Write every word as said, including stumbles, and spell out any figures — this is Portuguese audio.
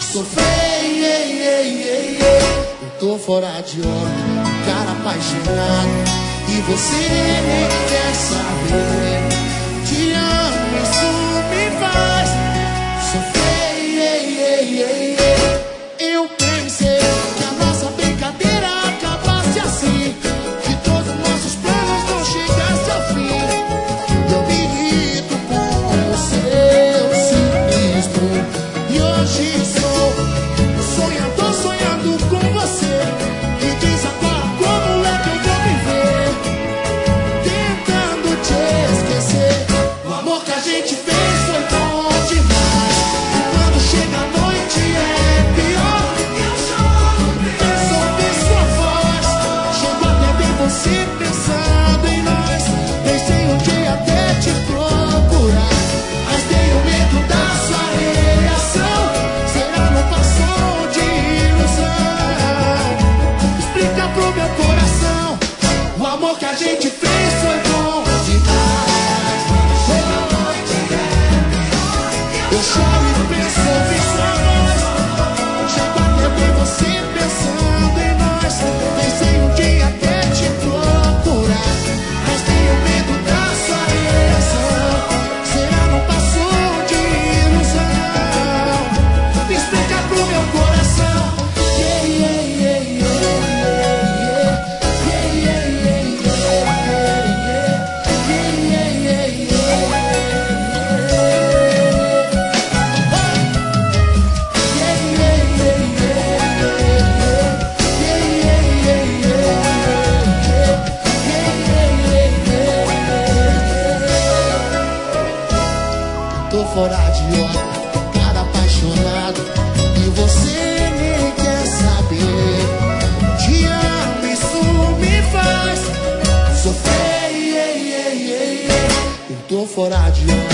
sofrer, yeah, yeah, yeah, yeah. Eu tô fora de hora, cara apaixonado, e você nem quer saber. Te amo, isso me faz sofrer, yeah, yeah, yeah, yeah. Eu pensei que a nossa brincadeira acabasse assim, que todos os nossos planos não chegassem ao fim. Eu me irrito com o seu cinismo, e hoje sou sonhador sonhando com você. E diz agora como é que eu vou viver, tentando te esquecer. O amor que a gente fez foi bom demais, e quando chega a noite é pior. Eu choro, penso ouvir sua voz, chego até ver você pensando em nós. Pensei um dia até te procurar, mas tenho medo da sua reação. Será não passou de ilusão? Explica pro meu coração. O amor que a gente fez foi bom demais. Chega a noite é pior. Eu choro e penso ouvir sua voz, chego até ver você pensando em nós. Pensei um dia até te procurar, mas tenho medo da sua reação. Será não passou de ilusão? Me explica pro meu coração. Yeah, yeah, yeah, yeah, yeah, yeah, yeah, yeah, yeah, yeah, yeah, yeah, tô fora de hora, cara apaixonado, e você nem quer saber. Te amo, isso me faz sofrer, yeah, yeah, yeah, yeah. Eu tô fora de hora,